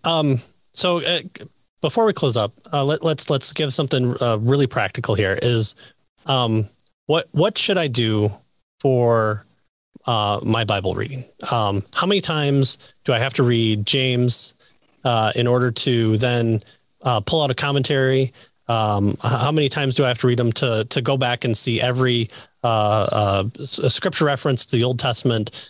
So before we close up, let's give something really practical here. Is what should I do for my Bible reading? How many times do I have to read James in order to then pull out a commentary? How many times do I have to read them to go back and see every scripture reference to the Old Testament?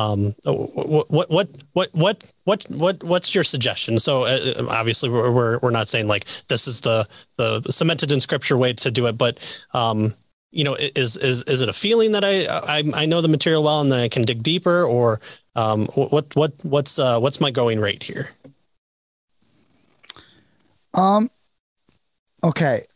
What's your suggestion? So obviously we're not saying like this is the cemented in scripture way to do it, but is it a feeling that I know the material well and then I can dig deeper, or what's my going rate here? Okay.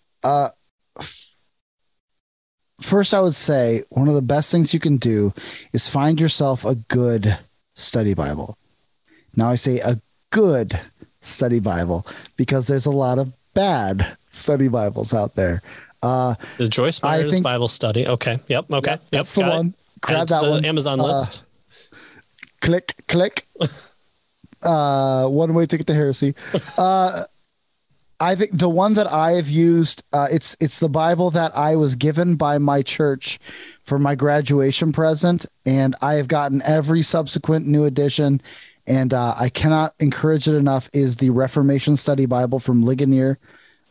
First, I would say one of the best things you can do is find yourself a good study Bible. Now I say a good study Bible because there's a lot of bad study Bibles out there. The Joyce Meyer's Bible Study. Okay. Yep. Okay. Yep. That's the one. Grab that one. Amazon list. Click. One way ticket to heresy. I think the one that I have used, it's the Bible that I was given by my church for my graduation present, and I have gotten every subsequent new edition, and I cannot encourage it enough, is the Reformation Study Bible from Ligonier.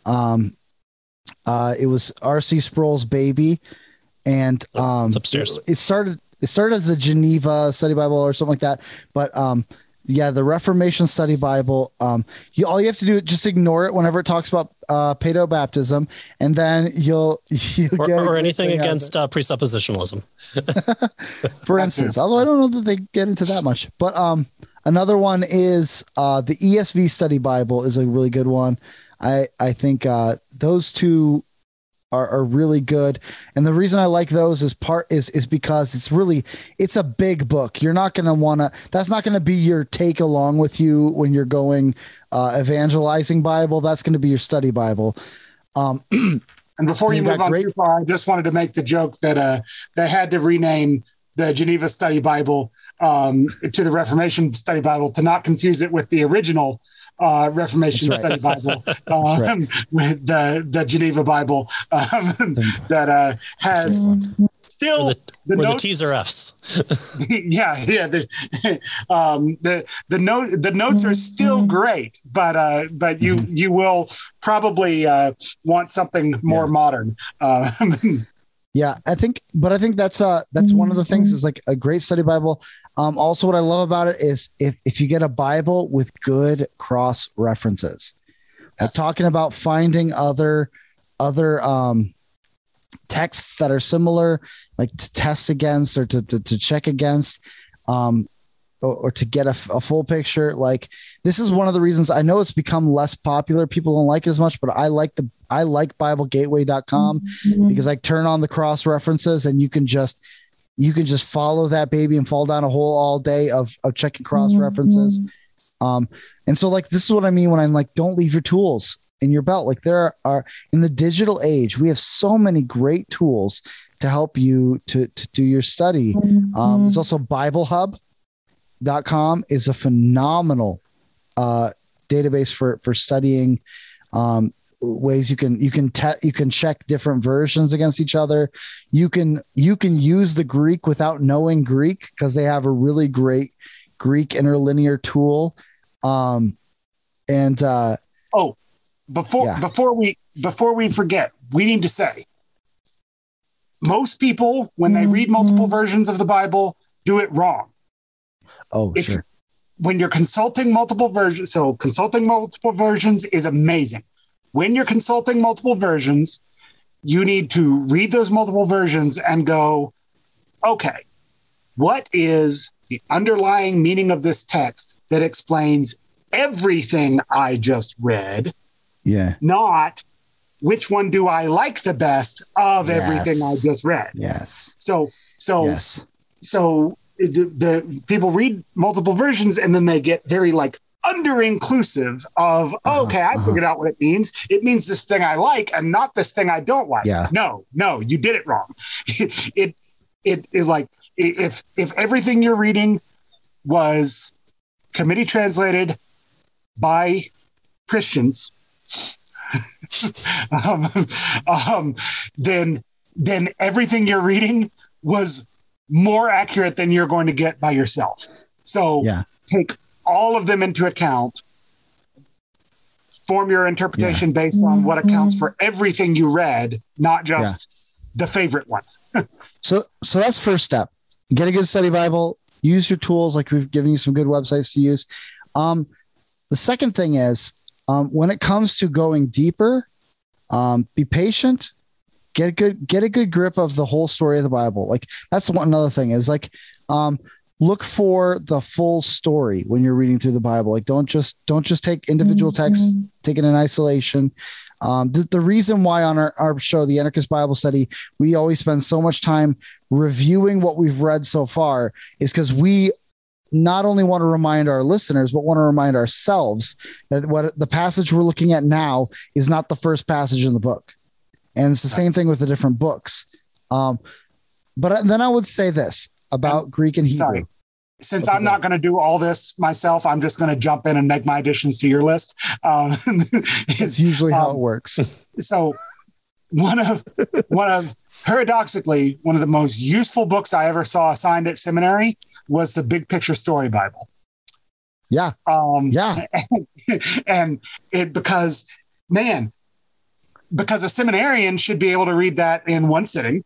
It was R.C. Sproul's baby, and it's upstairs. It started as a Geneva Study Bible or something like that, but yeah, the Reformation Study Bible. All you have to do is just ignore it whenever it talks about paedobaptism, and then you'll get or anything against presuppositionalism, for instance. Although I don't know that they get into that much. But another one is the ESV Study Bible is a really good one. I think those two are really good. And the reason I like those is because it's a big book. You're not going to that's not going to be your take along with you when you're going evangelizing Bible. That's going to be your study Bible. And before you move on too far, I just wanted to make the joke that they had to rename the Geneva Study Bible to the Reformation Study Bible to not confuse it with the original Reformation Study Bible, with the Geneva Bible that has still the notes, the T's are F's. The notes are still great, but you will probably want something more modern. Yeah, I think that's one of the things is like a great study Bible. Also, what I love about it is if you get a Bible with good cross references, yes. Talking about finding other texts that are similar, like to test against or to check against, or to get a full picture. Like this is one of the reasons I know it's become less popular. People don't like it as much, but I like BibleGateway.com because I turn on the cross references and you can just follow that baby and fall down a hole all day of checking cross references. And so like, this is what I mean when I'm like, don't leave your tools in your belt. Like there are in the digital age, we have so many great tools to help you to do your study. There's also BibleHub.com is a phenomenal database for studying ways you can check different versions against each other. You can use the Greek without knowing Greek because they have a really great Greek interlinear tool. Before we forget, we need to say most people when they read multiple versions of the Bible do it wrong. Sure. When you're consulting multiple versions, so consulting multiple versions is amazing. When you're consulting multiple versions, you need to read those multiple versions and go, okay, what is the underlying meaning of this text that explains everything I just read? Yeah. Not which one do I like the best of everything I just read? Yes. So yes. So the people read multiple versions and then they get very like under inclusive of, okay, I figured out what it means. It means this thing I like and not this thing I don't like. Yeah. No, you did it wrong. It like if everything you're reading was committee translated by Christians, then everything you're reading was more accurate than you're going to get by yourself. So take all of them into account, form your interpretation based on what accounts for everything you read, not just the favorite one. So that's first step. Get a good study Bible, use your tools. Like we've given you some good websites to use. The second thing is, when it comes to going deeper, be patient, get a good grip of the whole story of the Bible. Like that's another thing is like, look for the full story when you're reading through the Bible. Like don't just take individual texts, take it in isolation. The reason why on our show, the Anarchist Bible Study, we always spend so much time reviewing what we've read so far is because we not only want to remind our listeners, but want to remind ourselves that what the passage we're looking at now is not the first passage in the book. And it's the same thing with the different books. But then I would say this about Greek and Hebrew. Sorry. Since I'm not going to do all this myself, I'm just going to jump in and make my additions to your list. It's usually how it works. So paradoxically, one of the most useful books I ever saw assigned at seminary was the Big Picture Story Bible. Yeah. And because a seminarian should be able to read that in one sitting.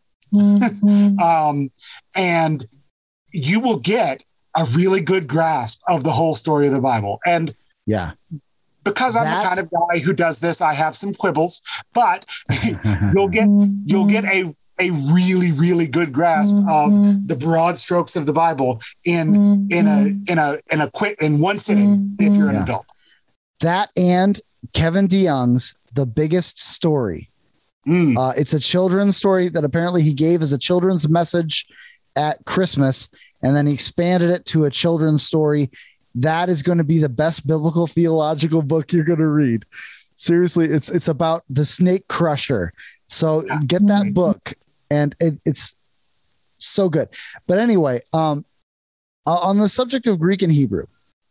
And you will get a really good grasp of the whole story of the Bible. And because I'm the kind of guy who does this, I have some quibbles, but you'll get a really, really good grasp of the broad strokes of the Bible in one sitting if you're an adult. That and Kevin DeYoung's The Biggest Story. It's a children's story that apparently he gave as a children's message at Christmas, and then he expanded it to a children's story. That is going to be the best biblical theological book you're going to read. Seriously, it's about the snake crusher. So get that book, and it's so good. But anyway, on the subject of Greek and Hebrew,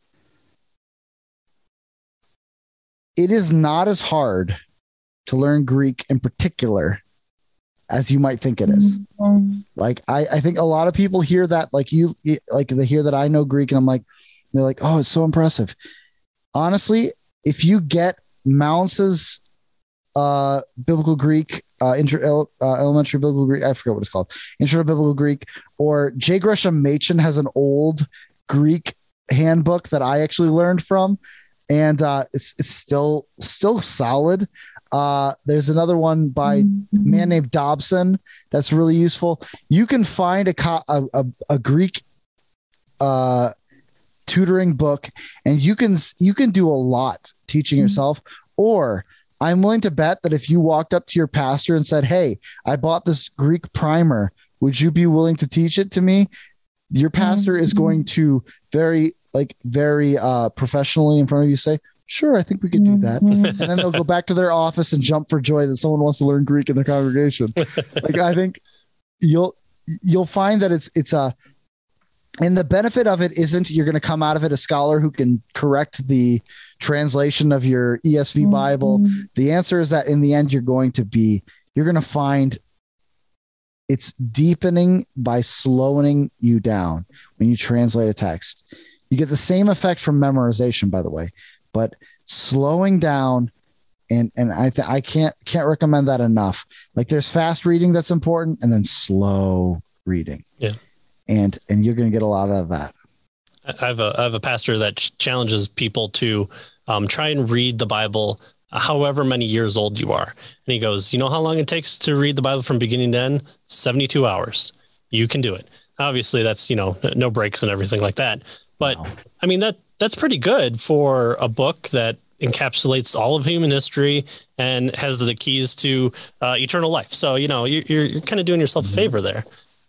it is not as hard to learn Greek in particular as you might think it is. Like, I think a lot of people hear that, like they hear that I know Greek, and I'm like, they're like, oh, it's so impressive. Honestly, if you get Mounce's biblical Greek, elementary biblical Greek, I forget what it's called, Intro to Biblical Greek, or J. Gresham Machen has an old Greek handbook that I actually learned from, and it's still solid. There's another one by a man named Dobson that's really useful. You can find a Greek tutoring book, and you can do a lot teaching yourself. Or I'm willing to bet that if you walked up to your pastor and said, "Hey, I bought this Greek primer, would you be willing to teach it to me?" Your pastor is going to very professionally in front of you say, "Sure, I think we could do that." And then they'll go back to their office and jump for joy that someone wants to learn Greek in their congregation. Like, I think you'll find that it's and the benefit of it isn't you're going to come out of it a scholar who can correct the translation of your ESV Bible. The answer is that in the end, you're going to find it's deepening by slowing you down when you translate a text. You get the same effect from memorization, by the way, but slowing down, and I can't recommend that enough. Like, there's fast reading that's important, and then slow reading. Yeah. And you're going to get a lot out of that. I have a pastor that challenges people to try and read the Bible however many years old you are. And he goes, you know how long it takes to read the Bible from beginning to end? 72 hours. You can do it. Obviously, that's, no breaks and everything like that. But wow. I mean, that's pretty good for a book that encapsulates all of human history and has the keys to eternal life. So, you're kind of doing yourself a favor there.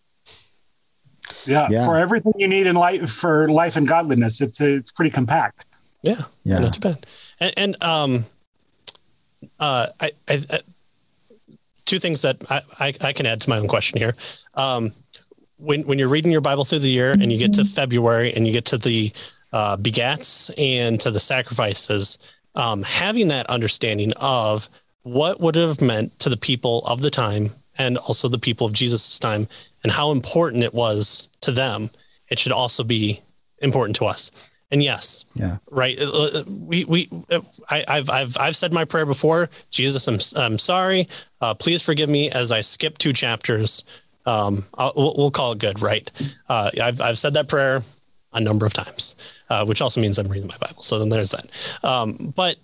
Yeah. For everything you need in life, for life and godliness, it's pretty compact. Yeah. Not too bad. And I two things that I can add to my own question here. When you're reading your Bible through the year and you get to February and you get to the begats and to the sacrifices, having that understanding of what would it have meant to the people of the time and also the people of Jesus' time and how important it was to them, it should also be important to us. And yes, right. I've said my prayer before. Jesus, I'm sorry. Please forgive me as I skip 2 chapters. We'll call it good, right? I've said that prayer a number of times, which also means I'm reading my Bible. So then there's that. But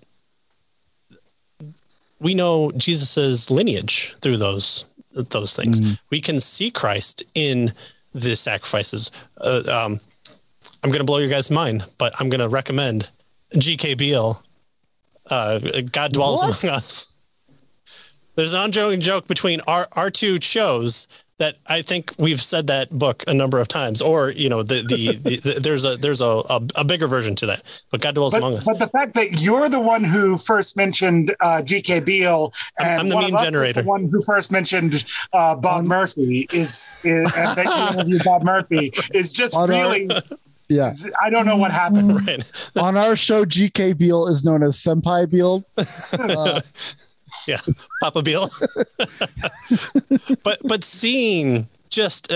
we know Jesus's lineage through those things. Mm-hmm. We can see Christ in the sacrifices. I'm going to blow your guys' mind, but I'm going to recommend G.K. Beale. God Dwells Among Us. There's an ongoing joke between our 2 shows that I think we've said that book a number of times, or, there's a bigger version to that, but God Dwells Among Us. But the fact that you're the one who first mentioned G.K. Beale, and I'm the meme generator. The one who first mentioned Bob Murphy is and that you interviewed Bob Murphy is just really. Yeah, I don't know what happened. Right. On our show, G.K. Beale is known as Senpai Beale. Yeah, Papa Beale. but seeing just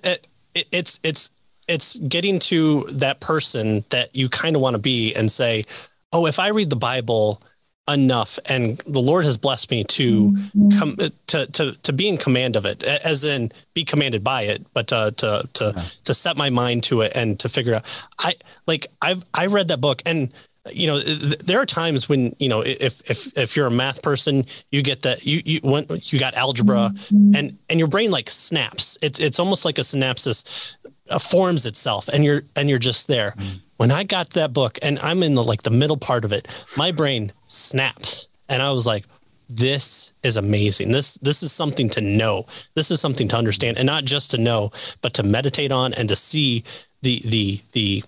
it's getting to that person that you kind of want to be and say, oh, if I read the Bible enough and the Lord has blessed me to come to be in command of it, as in be commanded by it, but to set my mind to it and to figure out. I read that book, and there are times when, if you're a math person, you get that when you got algebra and your brain like snaps. It's almost like a synapses forms itself and you're just there. When I got that book and I'm in the middle part of it, my brain snaps and I was like, this is amazing. This is something to know. This is something to understand, and not just to know, but to meditate on and to see the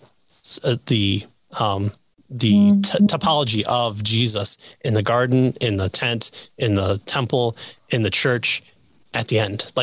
topology of Jesus in the garden, in the tent, in the temple, in the church at the end.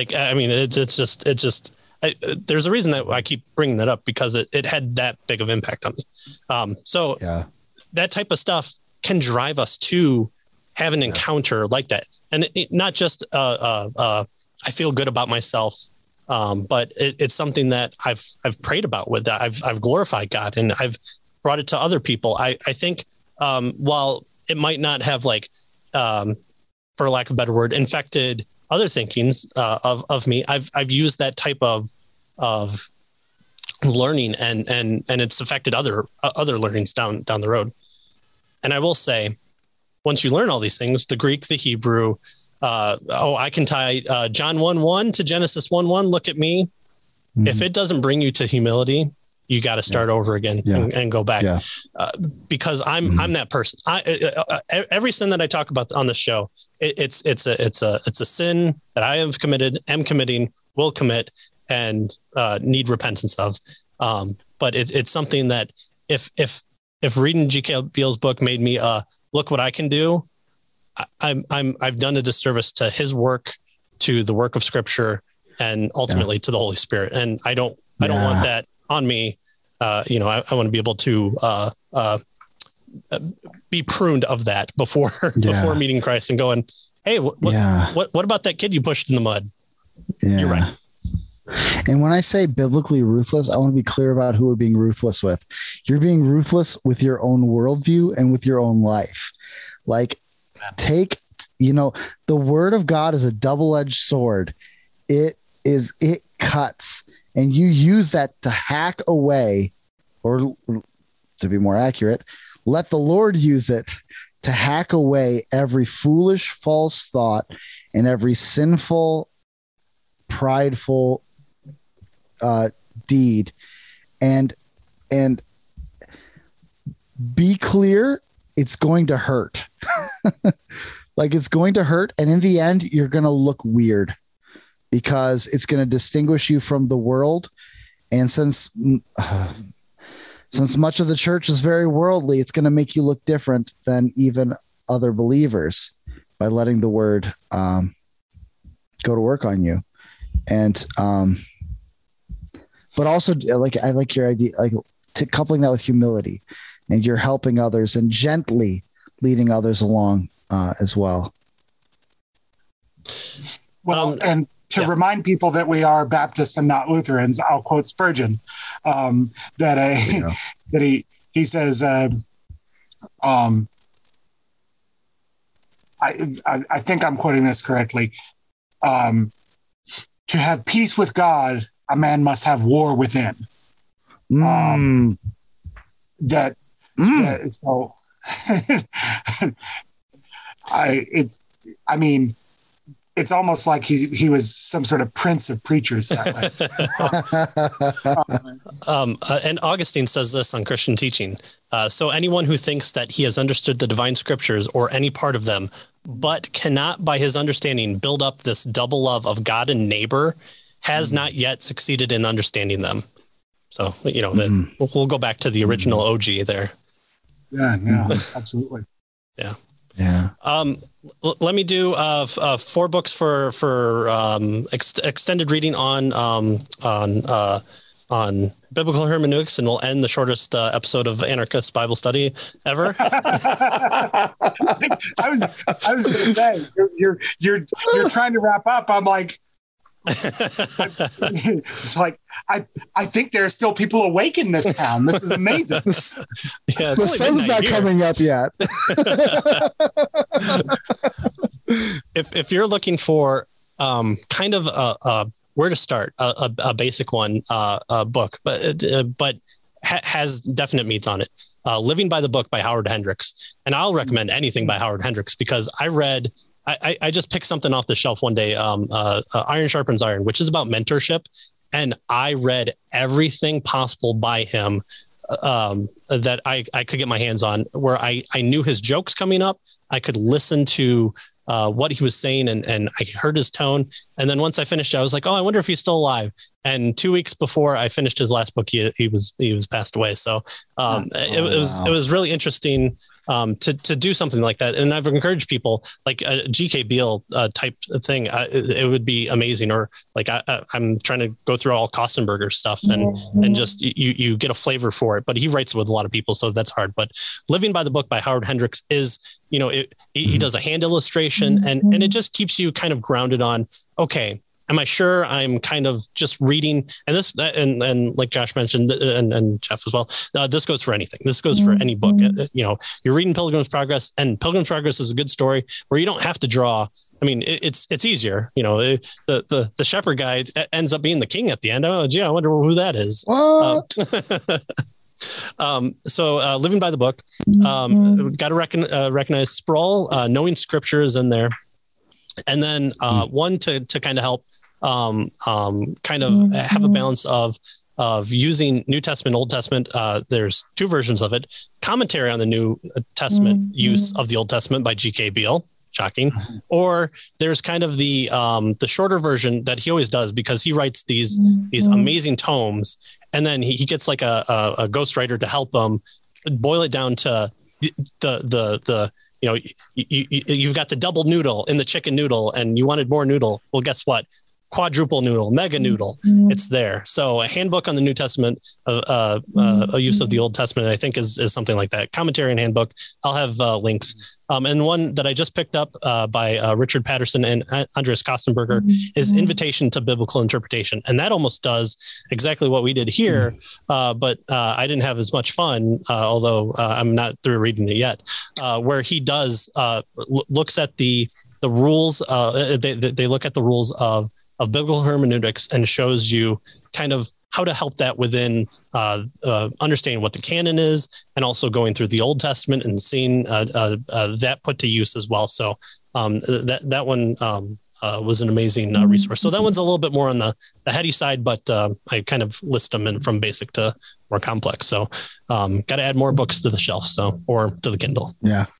There's a reason that I keep bringing that up, because it had that big of impact on me. That type of stuff can drive us to have an encounter like that. And not just, I feel good about myself. But it's something that I've prayed about with that. I've glorified God and I've brought it to other people. I think, while it might not have for lack of a better word, infected other thinkings of me, I've used that type of learning and it's affected other learnings down the road. And I will say, once you learn all these things, the Greek, the Hebrew, I can tie John 1:1 to Genesis 1:1. Look at me. Mm-hmm. If it doesn't bring you to humility, you got to start over again and go back, because I'm that person. Every sin that I talk about on the show, it's a sin that I have committed, am committing, will commit, and need repentance of. But it's something that if reading G.K. Beale's book made me look what I can do, I've done a disservice to his work, to the work of Scripture, and ultimately to the Holy Spirit. And I don't want that on me. I want to be able to be pruned of that before meeting Christ and going, hey, what about that kid you pushed in the mud? Yeah. You're right. And when I say biblically ruthless, I want to be clear about who we're being ruthless with. You're being ruthless with your own worldview and with your own life. The word of God is a double-edged sword. It cuts. And you use that to hack away, or to be more accurate, let the Lord use it to hack away every foolish, false thought and every sinful, prideful deed. And be clear, it's going to hurt. It's going to hurt. And in the end, you're going to look weird, because it's going to distinguish you from the world. And since much of the church is very worldly, it's going to make you look different than even other believers by letting the word go to work on you. And but also, I like your idea, coupling that with humility, and you're helping others and gently leading others along as well. Well, and to remind people that we are Baptists and not Lutherans, I'll quote Spurgeon, that he says, I think I'm quoting this correctly. To have peace with God, a man must have war within. So it's almost like he was some sort of prince of preachers that way. And Augustine says this on Christian teaching. So anyone who thinks that he has understood the divine scriptures or any part of them, but cannot by his understanding build up this double love of God and neighbor, has not yet succeeded in understanding them. So, we'll go back to the original OG there. Yeah, absolutely. Yeah. Yeah. Let me do 4 books for extended reading on biblical hermeneutics, and we'll end the shortest episode of Anarchist Bible Study ever. I was going to say you're trying to wrap up. I'm like, it's like I think there are still people awake in this town. This is amazing. Yeah, the sun's not coming up yet. If you're looking for kind of where to start, a basic one, book, but has definite meat on it. Living by the Book by Howard Hendricks, and I'll recommend anything by Howard Hendricks because I just picked something off the shelf one day, Iron Sharpens Iron, which is about mentorship. And I read everything possible by him that I could get my hands on, where I knew his jokes coming up. I could listen to what he was saying and I heard his tone. And then once I finished, I was like, oh, I wonder if he's still alive. And 2 weeks before I finished his last book, he was passed away. So it was really interesting to do something like that. And I've encouraged people like a G.K. Beale type of thing. It would be amazing. Or like I'm trying to go through all Kostenberger stuff and just you get a flavor for it. But he writes with a lot of people, so that's hard. But Living by the Book by Howard Hendricks is, he does a hand illustration and it just keeps you kind of grounded on, okay, am I sure I'm kind of just reading? And like Josh mentioned, and Jeff as well, this goes for anything. This goes for any book. You're reading Pilgrim's Progress, and Pilgrim's Progress is a good story where you don't have to draw. I mean, it's easier. The shepherd guy ends up being the king at the end. Oh, gee, I wonder who that is. So Living by the Book, got to recognize Sproul, Knowing Scripture is in there. And then one to kind of help kind of have a balance of using New Testament, Old Testament. There's 2 versions of it. Commentary on the New Testament use of the Old Testament by G.K. Beale. Shocking. Or there's kind of the shorter version that he always does because he writes these amazing tomes. And then he gets like a ghostwriter to help him boil it down to the you've got the double noodle in the chicken noodle and you wanted more noodle. Well, guess what? Quadruple noodle, mega noodle. It's there. So a handbook on the New Testament, a use of the Old Testament, I think is something like that. Commentary and handbook. I'll have links. And one that I just picked up by Richard Patterson and Andreas Kostenberger is Invitation to Biblical Interpretation. And that almost does exactly what we did here. But I didn't have as much fun, although I'm not through reading it yet, where he does looks at the rules. They look at the rules of biblical hermeneutics and shows you kind of how to help that within understanding what the canon is and also going through the Old Testament and seeing that put to use as well. So that one was an amazing resource. So that one's a little bit more on the heady side, but I kind of list them in from basic to more complex. So got to add more books to the shelf, or to the Kindle. Yeah.